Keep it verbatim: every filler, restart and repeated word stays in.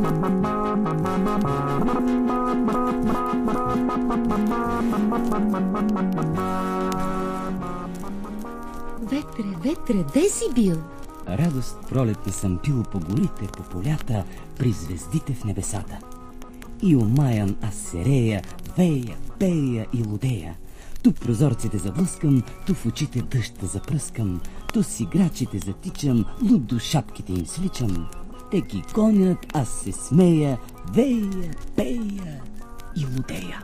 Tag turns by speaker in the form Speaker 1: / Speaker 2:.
Speaker 1: Ветре, ветре, де си бил?
Speaker 2: Радост пролетна съм пил по горите, по полята, при звездите в небесата. И омаян аз серея, вея, пея и лудея. Ту прозорците заблъскам, ту в очите дъжд запръскам, ту с играчите затичам, луд до шапките им свличам. Те ги гонят, аз се смея, вея, пея и лудея.